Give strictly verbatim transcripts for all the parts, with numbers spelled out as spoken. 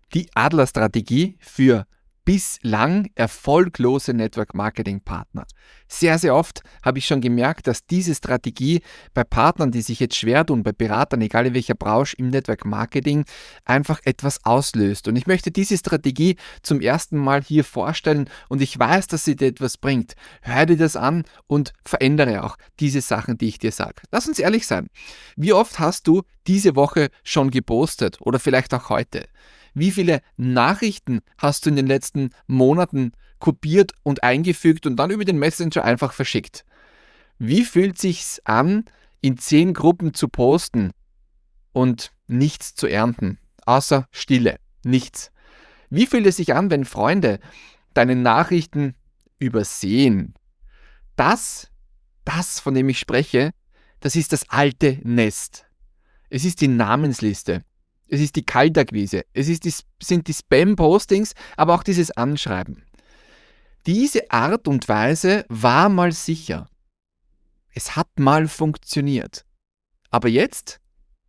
Die Adler-Strategie für bislang erfolglose Network-Marketing-Partner. Sehr, sehr oft habe ich schon gemerkt, dass diese Strategie bei Partnern, die sich jetzt schwer tun, bei Beratern, egal in welcher Branche, im Network-Marketing, einfach etwas auslöst. Und ich möchte diese Strategie zum ersten Mal hier vorstellen und ich weiß, dass sie dir etwas bringt. Hör dir das an und verändere auch diese Sachen, die ich dir sage. Lass uns ehrlich sein. Wie oft hast du diese Woche schon gepostet oder vielleicht auch heute? Wie viele Nachrichten hast du in den letzten Monaten kopiert und eingefügt und dann über den Messenger einfach verschickt? Wie fühlt sich's an, in zehn Gruppen zu posten und nichts zu ernten, außer Stille, nichts? Wie fühlt es sich an, wenn Freunde deine Nachrichten übersehen? Das, das, von dem ich spreche, das ist das alte Nest. Es ist die Namensliste. Es ist die Kaltakquise, es ist die, sind die Spam-Postings, aber auch dieses Anschreiben. Diese Art und Weise war mal sicher. Es hat mal funktioniert. Aber jetzt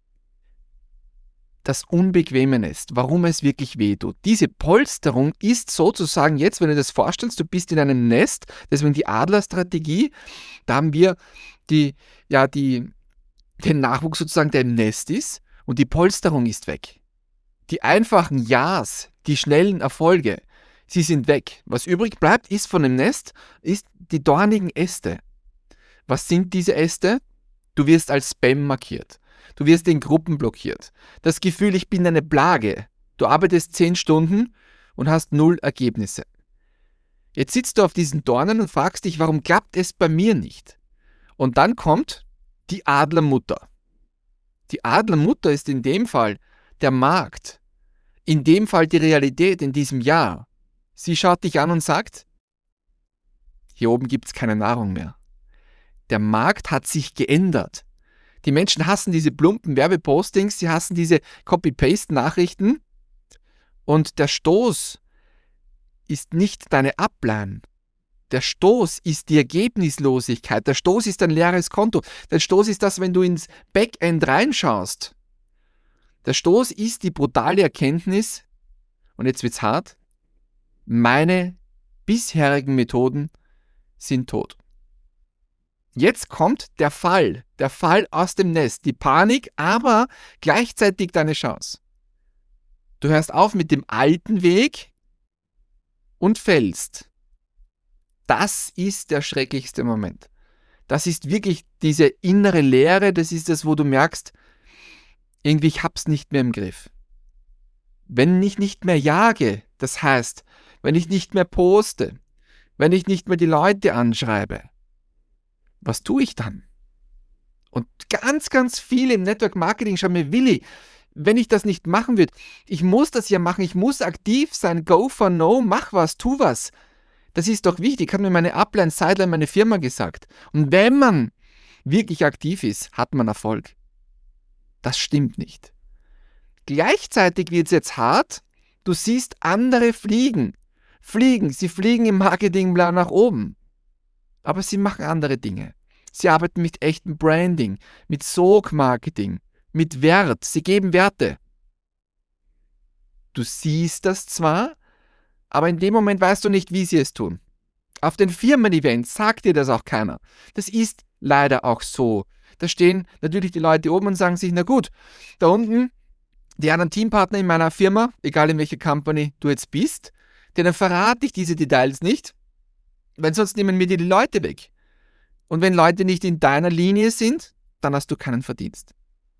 das unbequeme Nest, warum es wirklich wehtut. Diese Polsterung ist sozusagen jetzt, wenn du das vorstellst, du bist in einem Nest, deswegen die Adlerstrategie, da haben wir die, ja, die, den Nachwuchs sozusagen, der im Nest ist. Und die Polsterung ist weg. Die einfachen Ja's, die schnellen Erfolge, sie sind weg. Was übrig bleibt, ist von dem Nest, ist die dornigen Äste. Was sind diese Äste? Du wirst als Spam markiert. Du wirst in Gruppen blockiert. Das Gefühl, ich bin eine Plage. Du arbeitest zehn Stunden und hast null Ergebnisse. Jetzt sitzt du auf diesen Dornen und fragst dich, warum klappt es bei mir nicht? Und dann kommt die Adlermutter. Die Adlermutter ist in dem Fall der Markt, in dem Fall die Realität in diesem Jahr. Sie schaut dich an und sagt, hier oben gibt es keine Nahrung mehr. Der Markt hat sich geändert. Die Menschen hassen diese plumpen Werbepostings, sie hassen diese Copy-Paste-Nachrichten und der Stoß ist nicht deine Upline. Der Stoß ist die Ergebnislosigkeit. Der Stoß ist ein leeres Konto. Der Stoß ist das, wenn du ins Backend reinschaust. Der Stoß ist die brutale Erkenntnis, und jetzt wird's hart, meine bisherigen Methoden sind tot. Jetzt kommt der Fall, der Fall aus dem Nest, die Panik, aber gleichzeitig deine Chance. Du hörst auf mit dem alten Weg und fällst. Das ist der schrecklichste Moment. Das ist wirklich diese innere Leere, das ist das, wo du merkst, irgendwie ich hab's nicht mehr im Griff. Wenn ich nicht mehr jage, das heißt, wenn ich nicht mehr poste, wenn ich nicht mehr die Leute anschreibe, was tue ich dann? Und ganz, ganz viele im Network Marketing schreiben mir, Willi, wenn ich das nicht machen würde, ich muss das ja machen, ich muss aktiv sein, go for no, mach was, tu was. Das ist doch wichtig, hat mir meine Upline, Sideline, meine Firma gesagt. Und wenn man wirklich aktiv ist, hat man Erfolg. Das stimmt nicht. Gleichzeitig wird es jetzt hart, du siehst andere fliegen. Fliegen, sie fliegen im Marketingplan nach oben. Aber sie machen andere Dinge. Sie arbeiten mit echtem Branding, mit Sog-Marketing, mit Wert, sie geben Werte. Du siehst das zwar, aber in dem Moment weißt du nicht, wie sie es tun. Auf den Firmen-Events sagt dir das auch keiner. Das ist leider auch so. Da stehen natürlich die Leute oben und sagen sich, na gut, da unten, die anderen Teampartner in meiner Firma, egal in welcher Company du jetzt bist, denen verrate ich diese Details nicht, weil sonst nehmen mir die Leute weg. Und wenn Leute nicht in deiner Linie sind, dann hast du keinen Verdienst.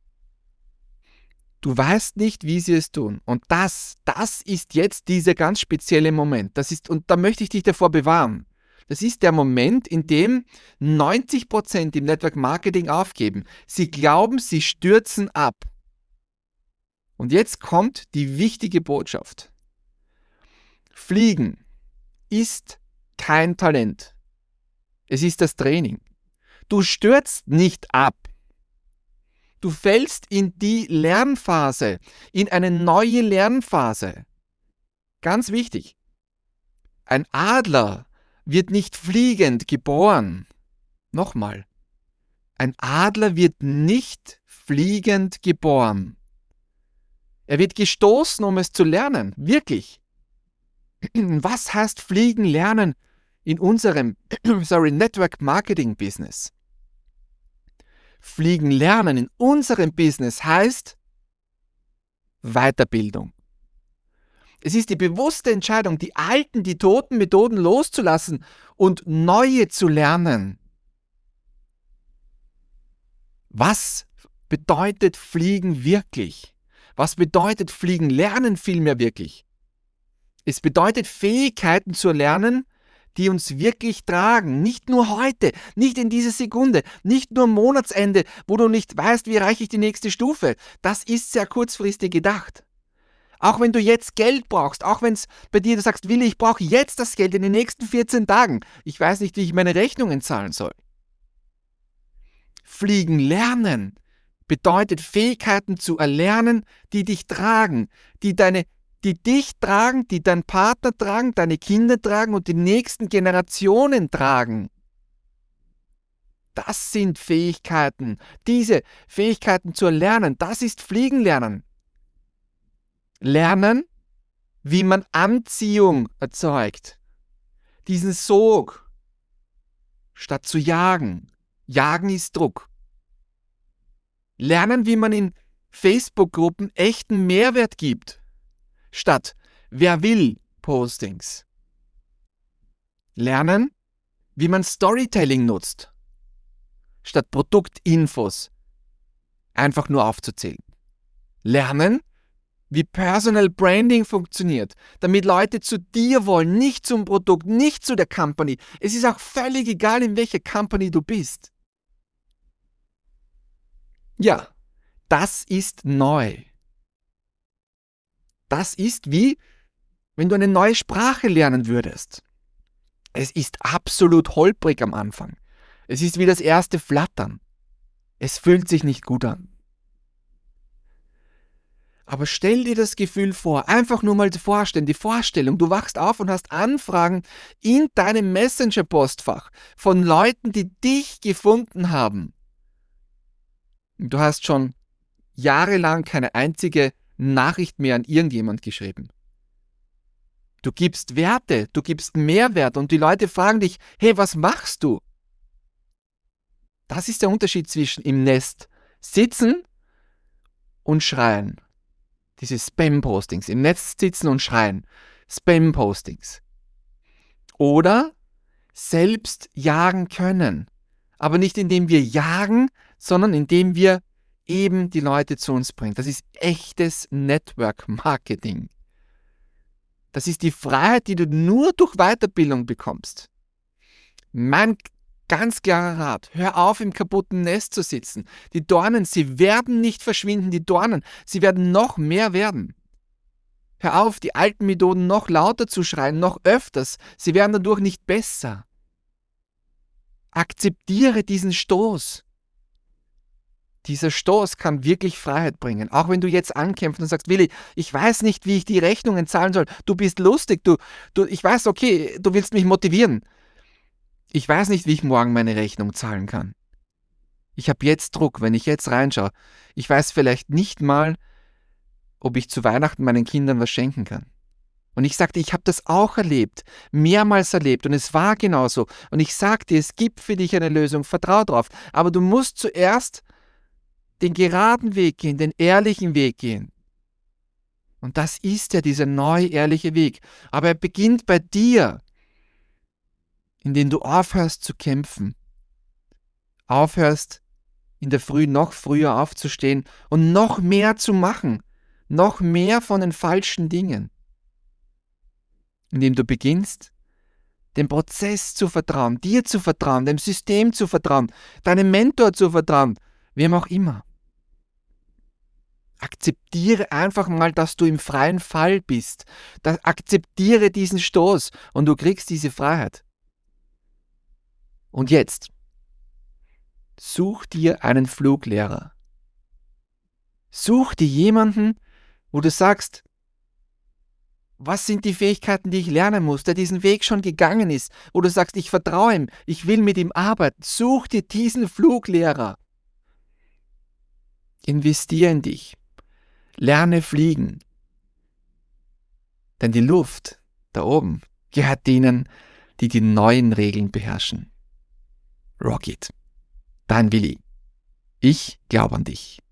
Du weißt nicht, wie sie es tun. Und das, das ist jetzt dieser ganz spezielle Moment. Das ist, und da möchte ich dich davor bewahren. Das ist der Moment, in dem neunzig Prozent im Network Marketing aufgeben. Sie glauben, sie stürzen ab. Und jetzt kommt die wichtige Botschaft. Fliegen ist kein Talent. Es ist das Training. Du stürzt nicht ab. Du fällst in die Lernphase, in eine neue Lernphase. Ganz wichtig. Ein Adler wird nicht fliegend geboren. Nochmal. Ein Adler wird nicht fliegend geboren. Er wird gestoßen, um es zu lernen. Wirklich. Was heißt Fliegen lernen in unserem sorry, Network Marketing Business? Fliegen lernen in unserem Business heißt Weiterbildung. Es ist die bewusste Entscheidung, die alten, die toten Methoden loszulassen und neue zu lernen. Was bedeutet Fliegen wirklich? Was bedeutet Fliegen lernen vielmehr wirklich? Es bedeutet Fähigkeiten zu erlernen, die uns wirklich tragen. Nicht nur heute, nicht in dieser Sekunde, nicht nur am Monatsende, wo du nicht weißt, wie erreiche ich die nächste Stufe. Das ist sehr kurzfristig gedacht. Auch wenn du jetzt Geld brauchst, auch wenn es bei dir, du sagst, Willi, ich brauche jetzt das Geld in den nächsten vierzehn Tagen. Ich weiß nicht, wie ich meine Rechnungen zahlen soll. Fliegen lernen bedeutet Fähigkeiten zu erlernen, die dich tragen, die deine, die dich tragen, die deinen Partner tragen, deine Kinder tragen und die nächsten Generationen tragen. Das sind Fähigkeiten. Diese Fähigkeiten zu erlernen, das ist Fliegen lernen. Lernen, wie man Anziehung erzeugt. Diesen Sog, statt zu jagen. Jagen ist Druck. Lernen, wie man in Facebook-Gruppen echten Mehrwert gibt, statt wer will Postings. Lernen, wie man Storytelling nutzt, statt Produktinfos einfach nur aufzuzählen. Lernen, wie Personal Branding funktioniert, damit Leute zu dir wollen, nicht zum Produkt, nicht zu der Company. Es ist auch völlig egal, in welcher Company du bist. Ja, das ist neu. Das ist wie, wenn du eine neue Sprache lernen würdest. Es ist absolut holprig am Anfang. Es ist wie das erste Flattern. Es fühlt sich nicht gut an. Aber stell dir das Gefühl vor, einfach nur mal vorstellen, die Vorstellung, du wachst auf und hast Anfragen in deinem Messenger-Postfach von Leuten, die dich gefunden haben. Du hast schon jahrelang keine einzige Nachricht mehr an irgendjemand geschrieben. Du gibst Werte, du gibst Mehrwert und die Leute fragen dich, hey, was machst du? Das ist der Unterschied zwischen im Nest sitzen und schreien. Diese Spam-Postings, im Netz sitzen und schreien. Spam-Postings. Oder selbst jagen können. Aber nicht indem wir jagen, sondern indem wir eben die Leute zu uns bringen. Das ist echtes Network Marketing. Das ist die Freiheit, die du nur durch Weiterbildung bekommst. Mein ganz klarer Rat, hör auf, im kaputten Nest zu sitzen. Die Dornen, sie werden nicht verschwinden, die Dornen, sie werden noch mehr werden. Hör auf, die alten Methoden noch lauter zu schreien, noch öfters, sie werden dadurch nicht besser. Akzeptiere diesen Stoß. Dieser Stoß kann wirklich Freiheit bringen. Auch wenn du jetzt ankämpfst und sagst, Willi, ich weiß nicht, wie ich die Rechnungen zahlen soll. Du bist lustig, du, du, ich weiß, okay, du willst mich motivieren. Ich weiß nicht, wie ich morgen meine Rechnung zahlen kann. Ich habe jetzt Druck, wenn ich jetzt reinschaue. Ich weiß vielleicht nicht mal, ob ich zu Weihnachten meinen Kindern was schenken kann. Und ich sagte, ich habe das auch erlebt, mehrmals erlebt und es war genauso. Und ich sagte, es gibt für dich eine Lösung, vertrau drauf. Aber du musst zuerst den geraden Weg gehen, den ehrlichen Weg gehen. Und das ist ja dieser neue, ehrliche Weg. Aber er beginnt bei dir, indem du aufhörst zu kämpfen. Aufhörst, in der Früh noch früher aufzustehen und noch mehr zu machen. Noch mehr von den falschen Dingen. Indem du beginnst, dem Prozess zu vertrauen, dir zu vertrauen, dem System zu vertrauen, deinem Mentor zu vertrauen, wem auch immer. Akzeptiere einfach mal, dass du im freien Fall bist. Da akzeptiere diesen Stoß und du kriegst diese Freiheit. Und jetzt, such dir einen Fluglehrer. Such dir jemanden, wo du sagst, was sind die Fähigkeiten, die ich lernen muss, der diesen Weg schon gegangen ist, wo du sagst, ich vertraue ihm, ich will mit ihm arbeiten. Such dir diesen Fluglehrer. Investiere in dich. Lerne fliegen. Denn die Luft da oben gehört denen, die die neuen Regeln beherrschen. Rock it. Dein Willi. Ich glaube an dich.